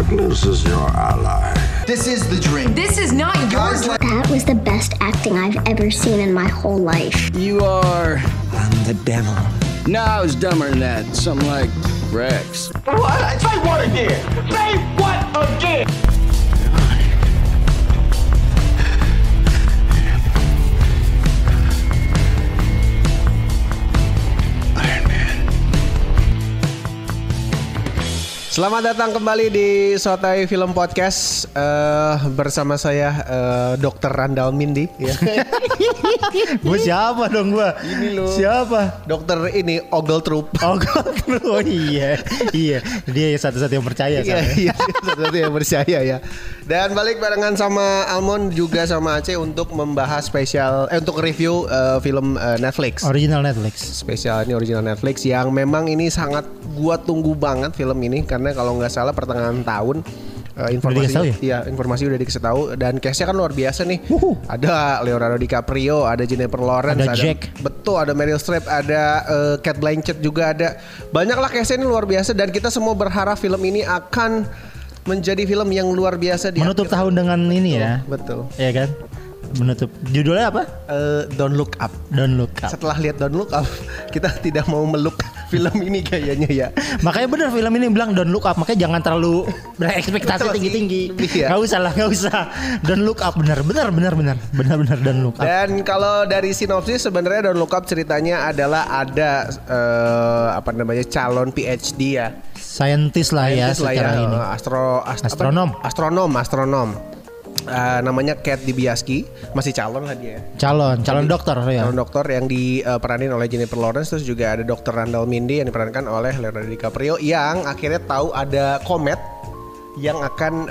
Darkness is your ally. This is the dream. This is not your dream. That was the best acting I've ever seen in my whole life. You are... I'm the devil. No, I was dumber than that. Something like Rex. What? Say what again? Say what again? Selamat datang kembali di Sotai Film Podcast bersama saya Dr. Randall Mindy. Ya. Gue siapa dong gue? Ini loh. Siapa? Dokter ini Ogeltrup. Ogeltrup. Oh iya. Dia satu-satu yang percaya. Iya, satu-satu yang percaya ya. Dan balik barengan sama Almond juga sama Aceh untuk membahas spesial untuk review film Netflix. Original Netflix. Spesial ini original Netflix yang memang ini sangat gua tunggu banget film ini karena kalau nggak salah pertengahan tahun informasi udah dikasih tahu dan cast-nya kan luar biasa nih. Ada Leonardo DiCaprio, ada Jennifer Lawrence, ada Jack. Betul, ada Meryl Streep, ada Cate Blanchett juga ada. Banyak lah cast-nya ini luar biasa dan kita semua berharap film ini akan menjadi film yang luar biasa di menutup tahun dengan ini ya. Betul. Iya kan? Menutup. Judulnya apa? Don't Look Up. Don't Look Up. Setelah lihat Don't Look Up, kita tidak mau meluk film ini kayaknya ya. Makanya bener film ini bilang Don't Look Up. Makanya jangan terlalu berekspektasi tinggi-tinggi. Ya. Gak usah. Don't Look Up benar Don't Look Up. Dan kalau dari sinopsis sebenarnya Don't Look Up ceritanya adalah ada calon PhD ya. Scientist lah ya secara ini. Astronom. Namanya Kate Dibiasky, masih calon lah dia. Calon dokter ya. Calon dokter yang diperanin oleh Jennifer Lawrence, terus juga ada Dr. Randall Mindy yang diperankan oleh Leonardo DiCaprio yang akhirnya tahu ada komet yang akan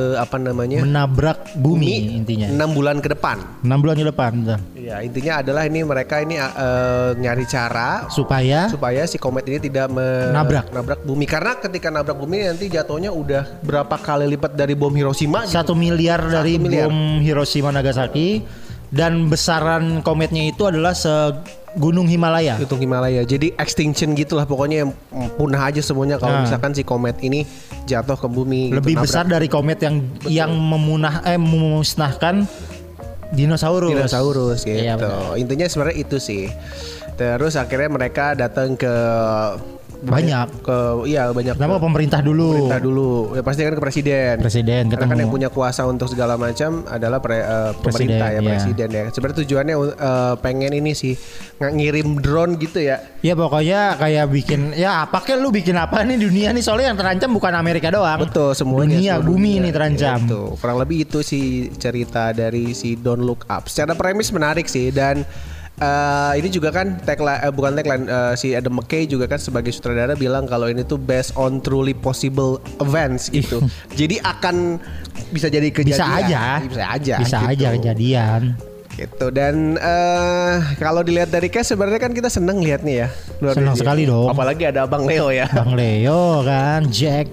menabrak bumi intinya 6 bulan ke depan. 6 bulan ke depan. Ya, intinya adalah mereka nyari cara supaya si komet ini tidak menabrak bumi karena ketika nabrak bumi nanti jatuhnya udah berapa kali lipat dari bom Hiroshima. 1 miliar dari bom Hiroshima Nagasaki dan besaran kometnya itu adalah Gunung Himalaya. Jadi extinction gitulah pokoknya yang punah aja semuanya kalau misalkan si komet ini jatuh ke bumi. Lebih besar dari komet yang memusnahkan dinosaurus gitu. Iya, intinya sebenarnya itu sih. Terus akhirnya mereka datang ke banyak. Kenapa pemerintah dulu? Ya pasti kan ke presiden ketemu. Karena kan yang punya kuasa untuk segala macam adalah pemerintah presiden ya. Sebenarnya tujuannya pengen ini sih ngirim drone gitu ya. Ya pokoknya kayak bikin lu bikin apa nih dunia nih soalnya yang terancam bukan Amerika doang. Betul, semuanya bumi ini terancam. Ya, kurang lebih itu sih cerita dari si Don't Look Up. Secara premis menarik sih dan ini juga kan si Adam McKay juga kan sebagai sutradara bilang kalau ini tuh based on truly possible events gitu. Jadi akan bisa jadi kejadian. Bisa aja kejadian. Gitu dan kalau dilihat dari cast sebenarnya kan kita seneng liatnya ya. Senang sekali dong. Apalagi ada Bang Leo ya. Bang Leo kan, Jack.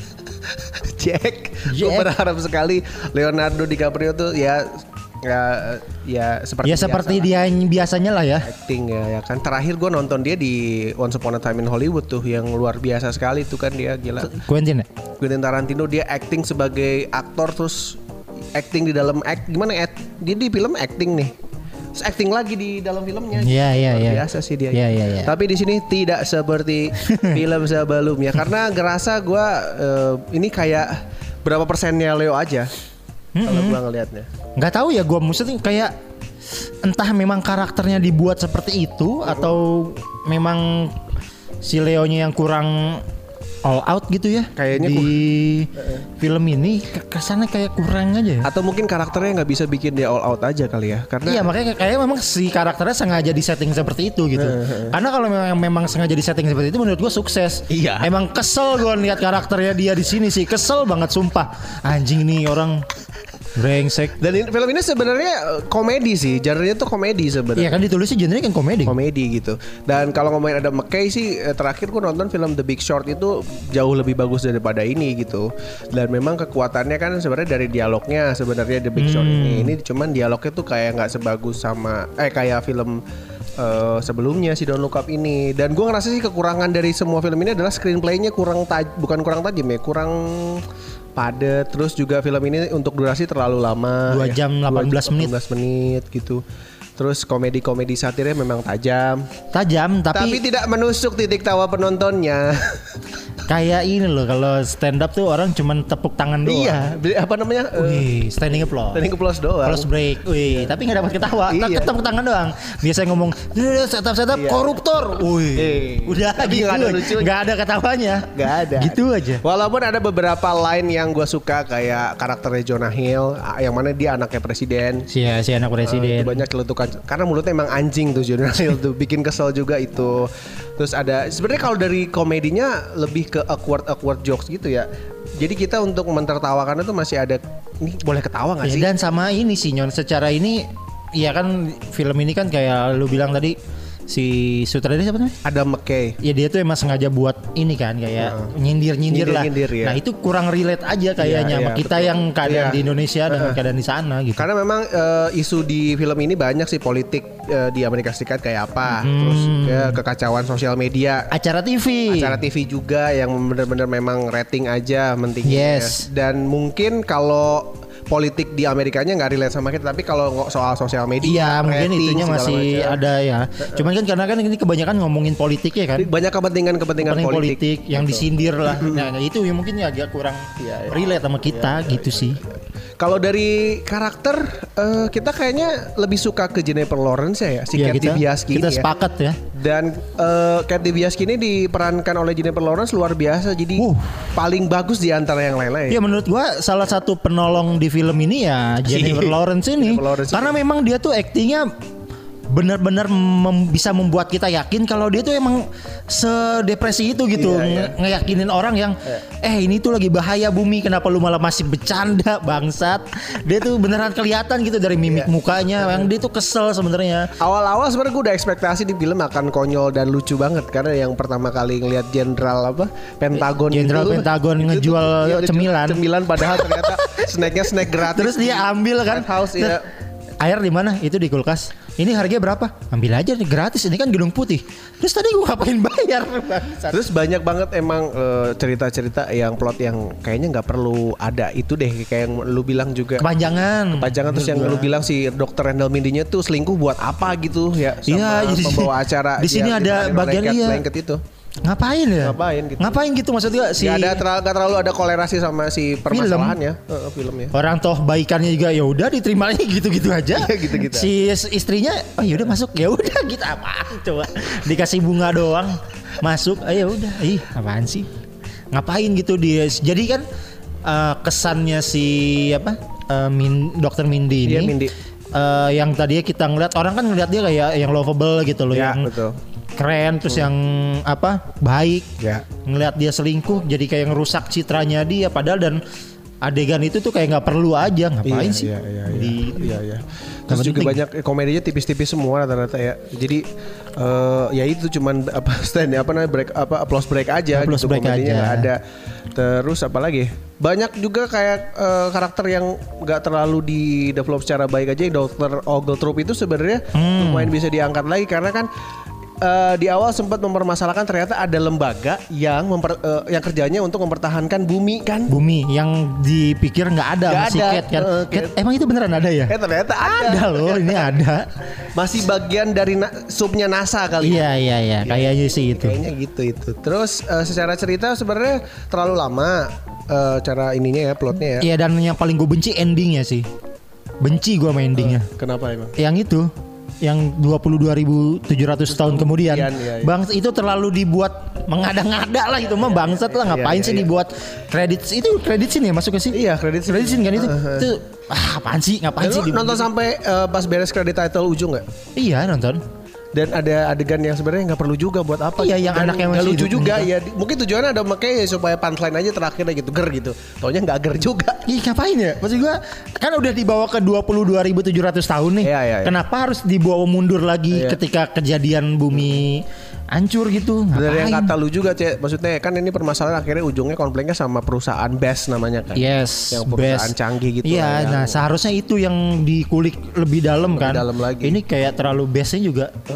Gue berharap sekali Leonardo DiCaprio tuh seperti dia biasanya lah ya. Acting ya kan. Terakhir gue nonton dia di Once Upon a Time in Hollywood tuh yang luar biasa sekali tuh kan dia gila. Quentin Tarantino dia acting sebagai aktor terus acting di dalam dia di film acting nih. Terus acting lagi di dalam filmnya. Iya. Biasa sih dia. Iya. Tapi di sini tidak seperti film sebelumnya karena ngerasa gue ini kayak berapa persennya Leo aja. Kalau gue ngelihatnya nggak tahu ya gue maksudnya kayak entah memang karakternya dibuat seperti itu atau memang si Leonya yang kurang all out gitu ya kayaknya di film ini kesannya kayak kurang aja ya. Atau mungkin karakternya nggak bisa bikin dia all out aja kali ya karena makanya kayak memang si karakternya sengaja disetting seperti itu gitu. Karena kalau memang sengaja disetting seperti itu menurut gue sukses. Emang kesel gue lihat karakternya dia di sini sih, kesel banget sumpah. Anjing nih orang brengsek. Dan film ini sebenarnya komedi sih, genre-nya tuh komedi sebenarnya. Iya kan ditulisnya genre kan komedi. Komedi gitu. Dan kalau ngomongin ada McKay sih, terakhir gue nonton film The Big Short itu jauh lebih bagus daripada ini gitu. Dan memang kekuatannya kan sebenarnya dari dialognya sebenarnya The Big Short ini. Ini cuman dialognya tuh kayak nggak sebagus sama kayak film sebelumnya si Don't Look Up ini. Dan gue ngerasa sih kekurangan dari semua film ini adalah screenplaynya bukan kurang tajam ya, kurang padat. Terus juga film ini untuk durasi terlalu lama. 2 jam 18 menit. 18 menit gitu. Terus komedi-komedi satirnya memang tajam. Tajam Tapi tidak menusuk titik tawa penontonnya. kayak ini loh, kalau stand up tuh orang cuman tepuk tangan doang. Iya, apa namanya? Wih, standing applause. Standing applause doang. Close break. Wih, tapi nggak dapat ketawa. Iya. Tepuk tangan doang. Biasanya ngomong setup Iya. koruptor. Wih. Udah Tapi gitu. nggak ada lucunya. Nggak ada ketawanya. Gak ada. Gitu aja. Walaupun ada beberapa line yang gue suka kayak karakternya Jonah Hill, yang mana dia anaknya presiden. Si anak presiden. Itu banyak celetukan karena mulutnya emang anjing tuh Jonah Hill tuh, bikin kesel juga itu. Terus ada sebenarnya kalau dari komedinya lebih ke awkward jokes gitu ya. Jadi kita untuk mentertawakan itu masih ada, ini boleh ketawa nggak Ya, sih? dan sama ini sih Nyon, secara ini ya kan film ini kan kayak lu bilang tadi si sutradara siapa namanya? Ada McKay. Ya dia tuh emang sengaja buat ini kan kayak nyindir lah. Nyindir, ya. Nah itu kurang relate aja kayaknya sama kita betul. yang keadaan Iya. di Indonesia dengan keadaan di sana gitu. Karena memang isu di film ini banyak sih politik di Amerika Serikat kayak apa, terus kekacauan sosial media. Acara TV. Acara TV juga yang benar-benar memang rating aja mentingnya. Yes. Dan mungkin kalau politik di Amerikanya nggak relate sama kita, tapi kalau soal sosial media, Iya mungkin rating, itunya segala masih macam. ada ya. Cuman kan karena kan ini kebanyakan ngomongin politik ya kan. Banyak kepentingan Politik yang disindir lah. Nah itu yang mungkin agak kurang Iya. relate sama kita gitu sih. Kalau dari karakter kita kayaknya lebih suka ke Jennifer Lawrence ya, si Ya, Kathy Biaski kita ini ya. sepakat ya. Dan Kathy Biaski ini diperankan oleh Jennifer Lawrence luar biasa, jadi paling bagus di antara yang lain-lain. Ya menurut gua salah satu penolong di film ini ya Jennifer Lawrence ini. Jennifer Lawrence Karena memang dia tuh aktingnya benar-benar bisa membuat kita yakin kalau dia tuh emang sedepresi itu gitu. Ngeyakinin orang yang ini tuh lagi bahaya bumi, kenapa lu malah masih bercanda bangsat. Dia tuh beneran kelihatan gitu dari mimik mukanya yang dia tuh kesel sebenarnya. Awal-awal sebenarnya gue udah ekspektasi di film akan konyol dan lucu banget karena yang pertama kali ngelihat Jenderal Pentagon Jenderal Pentagon ngejual cemilan. Cemilan padahal ternyata snacknya snack gratis. Terus dia ambil kan. White House, iya. Air di mana? Itu di kulkas. Ini harganya berapa? Ambil aja nih gratis. Ini kan gedung putih. Terus tadi gua ngapain bayar? Terus banyak banget emang cerita-cerita yang plot yang kayaknya nggak perlu ada itu deh, kayak yang lu bilang juga. Kepanjangan Terus yang lu bilang si Dr. Randall Mindy-nya tuh selingkuh buat apa gitu ya sama Iya, pembawa acara. di sini yang ada dimarahin bagian oleh iya. blanket itu. Ngapain ya? Ngapain gitu. Maksudnya si Gak terlalu ada kolerasi sama si permasalahannya filmnya. orang toh baikannya juga ya udah diterima aja gitu-gitu aja. Gitu-gitu. Si istrinya ya udah masuk. Ya udah gitu apaan coba. Dikasih bunga doang masuk. Ya udah. Ih, apaan sih? Ngapain gitu dia. Jadi kan kesannya si Dr. Mindy ini. Iya, Mindy. Yang tadinya kita ngeliat orang kan ngeliat dia kayak yang lovable gitu loh, Ya, yang betul. keren terus yang baik. Ya. Ngeliat dia selingkuh jadi kayak ngerusak citranya dia, padahal dan adegan itu tuh kayak nggak perlu aja, ngapain sih? Iya. Terus juga banyak komedinya tipis-tipis semua rata-rata ya. Jadi ya itu cuman applause break aja Applause gitu, break komedinya aja. nggak ada. Terus apa lagi? Banyak juga kayak karakter yang nggak terlalu di develop secara baik aja. Dr. Oglethorpe itu sebenarnya lumayan bisa diangkat lagi karena kan di awal sempat mempermasalahkan ternyata ada lembaga yang yang kerjanya untuk mempertahankan bumi kan. Bumi yang dipikir nggak ada Nggak masih ada. Cat kan. Cat. Cat, emang itu beneran ada ya? Ternyata Ada loh, ini ada. Masih bagian dari subnya NASA kali. Iya, kayaknya sih itu. Kayaknya gitu itu. Terus secara cerita sebenarnya terlalu lama cara ininya ya, plotnya ya. Iya, dan yang paling gue benci endingnya sih. Benci gue sama endingnya. Kenapa emang? Yang itu, yang 22.700 tahun kemudian. Iya. Bang, itu terlalu dibuat mengada-ngada lah itu mah, bangsat lah, ngapain sih dibuat kredit itu kredit scene ya masuknya sih? Iya, kredit scene kan itu. Itu apaan sih? Ngapain sih? Lu nonton sampai pas beres kredit title ujung nggak? Iya, nonton. Dan ada adegan yang sebenarnya nggak perlu juga buat apa? Iya, gitu. yang Dan anaknya nggak masih lucu hidup juga gitu. ya. Mungkin tujuannya ada makanya supaya punchline aja terakhirnya gitu, ger gitu. Taunya nggak ger juga. Ih, ngapain ya? Maksud gua kan udah dibawa ke 22.700 tahun nih. Iya. Kenapa harus dibawa mundur lagi ketika kejadian bumi hancur gitu? Bener yang Ngapain? kata lu juga, Cek. Maksudnya kan ini permasalahan akhirnya ujungnya konfliknya sama perusahaan BES namanya kan. Yes, Yang perusahaan best. canggih gitu. Iya, lah, nah yang seharusnya itu yang dikulik lebih dalam kan. dalam lagi. Ini kayak terlalu base-nya juga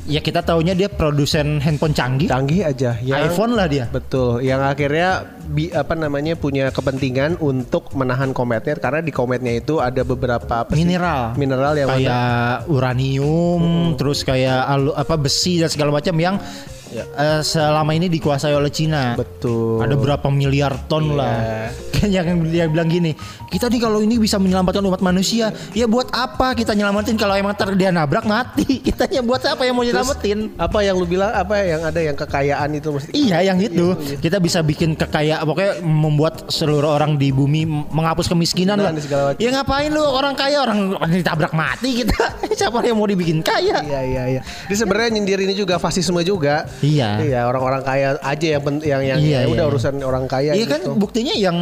ya kita taunya dia produsen handphone canggih aja. iPhone lah dia. Betul. Yang akhirnya punya kepentingan untuk menahan kometnya karena di kometnya itu ada beberapa mineral yang kayak uranium, terus kayak besi dan segala macam yang selama ini dikuasai oleh Cina. Betul. Ada berapa miliar ton lah. Kan yang dia bilang gini, kita nih kalau ini bisa menyelamatkan umat manusia, ya buat apa kita nyelamatin kalau emang dia nabrak mati? Kitanya buat apa yang mau nyelamatin? Apa yang lu bilang yang ada yang kekayaan itu mesti. Iya, yang itu. Kita bisa bikin kekayaan, pokoknya membuat seluruh orang di bumi menghapus kemiskinan lah. Ya ngapain lu orang kaya, orang ditabrak mati kita. Siapa yang mau dibikin kaya? Iya. Jadi sebenarnya nyindir ini juga fasisme juga. Iya, orang-orang kaya aja yang udah urusan orang kaya. Iya gitu. Kan buktinya yang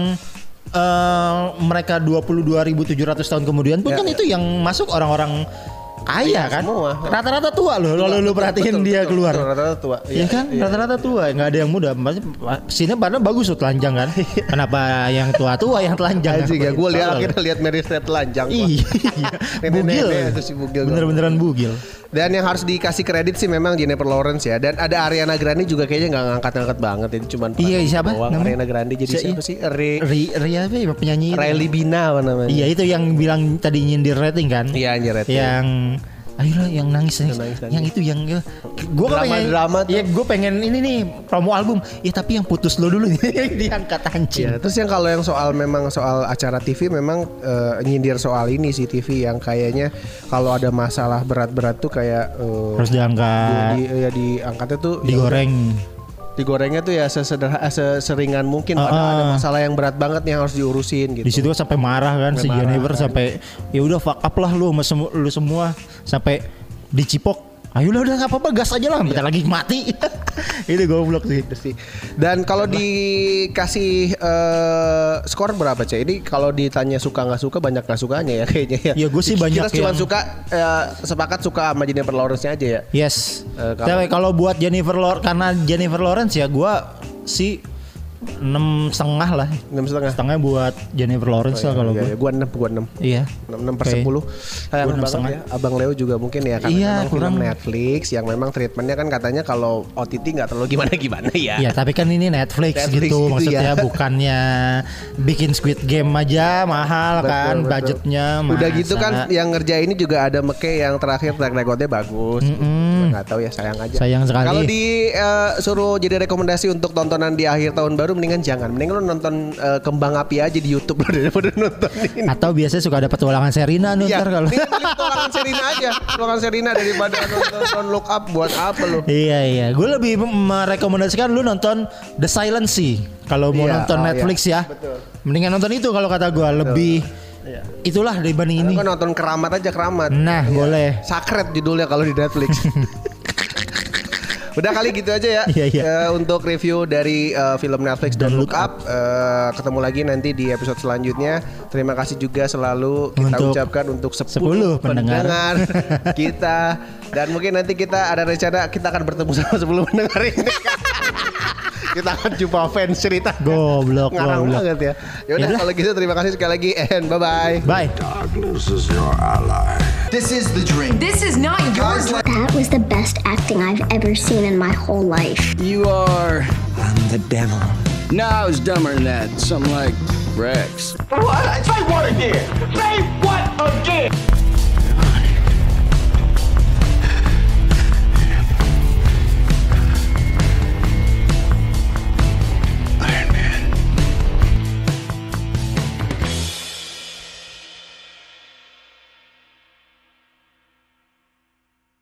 mereka 22.700 tahun kemudian pun itu yang masuk orang-orang kaya kan semua. Rata-rata tua loh. Kalau lu perhatiin dia keluar. Rata-rata tua. Iya kan? Rata-rata tua, enggak ada yang muda. Sini padahal bagus tuh telanjang kan. Kenapa yang tua-tua yang telanjang? Ya gue lihat Mary Streep telanjang. Iya. Bugil. Bener-beneran bugil. Dan yang harus dikasih kredit sih memang Jennifer Lawrence ya. Dan ada Ariana Grande juga kayaknya nggak ngangkat-ngangkat banget. Jadi cuman siapa? Ariana Grande jadi siapa sih? Apa ya penyanyi? Riley Bina apa namanya? Iya itu yang bilang tadi nyindir rating kan? Iya nyindir rating. Yang ayolah yang nangis. Yang itu yang gue pengen drama ya gue pengen ini nih promo album ya tapi yang putus lo dulu yang diangkat anjing. Ya, terus yang kalau yang soal acara TV memang nyindir soal ini sih TV yang kayaknya kalau ada masalah berat-berat tuh kayak harus diangkat. Diangkatnya tuh digorengnya tuh ya seseringan mungkin. Ada masalah yang berat banget yang harus diurusin gitu. Di situ sampai marah kan si Jennifer kan. Sampai ya udah fuck up lah lu semua sampai dicipok. Ayolah udah nggak apa-apa gas aja lah, bentar lagi mati. Itu goblok sih. Dan kalau dikasih skor berapa Cek? Ini kalau ditanya suka nggak suka banyak nggak sukanya ya kayaknya ya. Ya gue sih banyak. Kita cuma sepakat suka sama Jennifer Lawrence-nya aja ya. Yes. Kalau buat karena Jennifer Lawrence ya gue sih 6,5 lah. 6,5 buat Jennifer Lawrence lah kalau gue. Gua 6. Iya. 6/10. Sayang banget ya. Abang Leo juga mungkin ya karena kurang Netflix yang memang treatmentnya kan katanya kalau OTT nggak terlalu gimana ya. Iya, tapi kan ini Netflix gitu maksudnya bukannya bikin Squid Game aja mahal kan budgetnya. Udah gitu kan yang ngerjain ini juga ada McKay yang terakhir track recordnya bagus. Nggak tahu ya sayang aja. Sayang sekali. Kalau disuruh jadi rekomendasi untuk tontonan di akhir tahun baru mendingan lo nonton Kembang Api aja di YouTube lo daripada nonton ini. Atau biasanya suka ada petualangan Sherina nih ntar kalau. Petualangan Sherina aja. Petualangan Sherina daripada nonton Look Up buat apa lo? Iya. Gue lebih merekomendasikan lu nonton The Silent Sea kalau mau nonton Netflix ya. Betul. Mendingan nonton itu kalau kata gue lebih. Itulah dibanding ini. Kan nonton Keramat. Nah, boleh. Sakret judulnya kalau di Netflix. Udah kali gitu aja ya. Untuk review dari film Netflix Don't Look Up. Ketemu lagi nanti di episode selanjutnya. Terima kasih juga selalu kita ucapkan untuk 10 pendengar kita. Dan mungkin nanti kita ada rencana kita akan bertemu sama 10 pendengar ini. Kita akan jumpa fans cerita. Goblok banget ya. Yaudah kalau gitu terima kasih sekali lagi and bye. Darkness is your ally. This is the dream. This is not yours. That was the best acting I've ever seen in my whole life. You are... I'm the devil. No, I was dumber than that. Something like Rex. What? Say what again? Say what again?